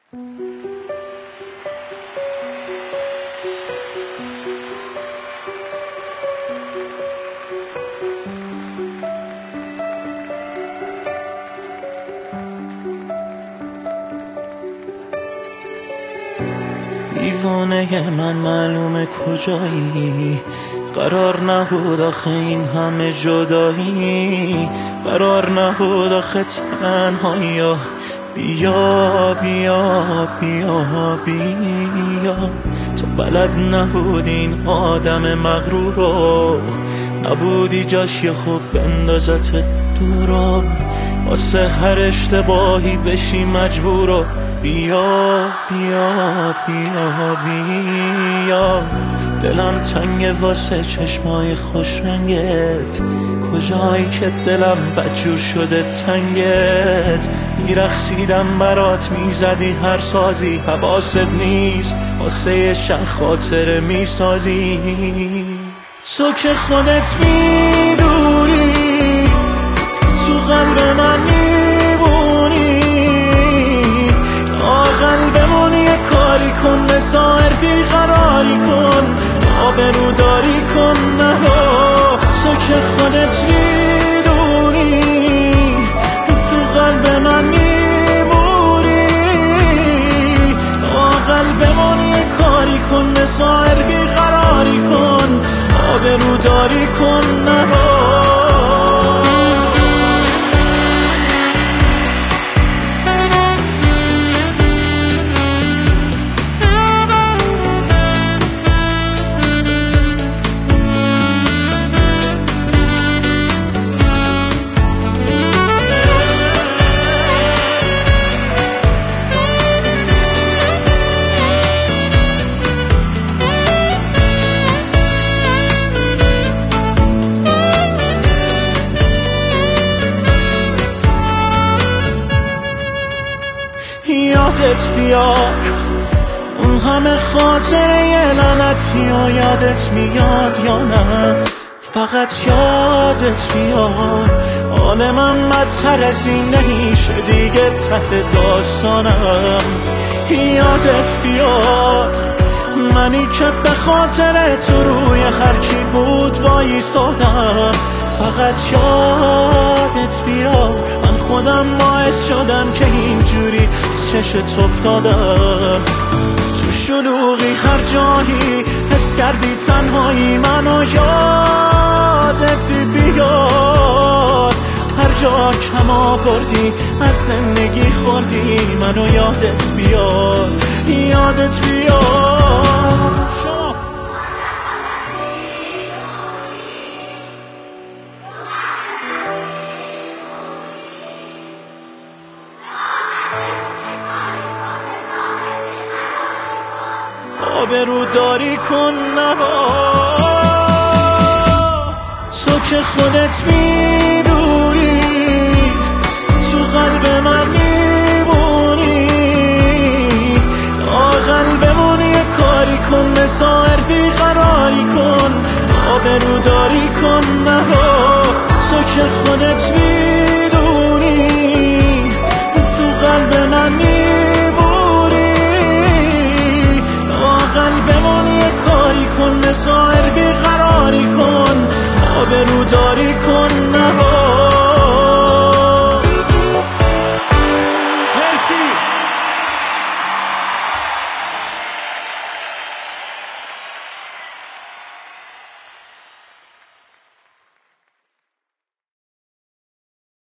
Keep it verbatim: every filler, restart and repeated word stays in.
دیوانه من معلومه کجایی، قرار نبود آخه این همه جدایی، قرار نبود آخه تنهایی. بیا بیا بیا بیا، تو بلد نبودی این آدم مغرور رو، نبودی جاش یه خوب بندازت دورا، واسه هر اشتباهی بشی مجبورو. بیا بیا بیا بیا، دلم تنگه واسه چشمای خوش رنگت، کجایی که دلم بدجور شده تنگت. میرخصیدم برات میزدی هر سازی، حواست نیست واسه یه شب خاطره میسازی. تو که خودت میدونی تو قلب من میبونی، قلبمون یه کاری کن، بسایر بیقراری کن، آبرو داری کن نها. تو که خودت میدونی تو قلب من میمونی، قلبمون یه کاری کن، بسایر بیقراری کن، آبرو داری کن نها. یادت بیار اون همه خاطره یه لعنتی ها، یادت میاد یا نه؟ فقط یادت بیار حال من بدتر از این نمیشه دیگه ته داستانم. یادت بیار منی که به خاطر تو روی هرکی بود وایسادم. فقط یادت بیار من خودم باعث شدم که اینجوری چشت افتادم. تو شلوغی هر جایی حس کردی تنهایی، منو یادت بیار هر جا کم آوردی از زندگی خوردی، منو یادت بیار یادت بیار. آبرو داری کن نبا، تو که خودت میدونی تو قلب من میمونی، قلبمون یه کاری کن، بسایر بیقراری کن، آبرو داری کن نبا. تو که خودت میدونی تو قلب من میمونی، قلبمون یه کاری کن، بسایر بیقراری کن، آبرو داری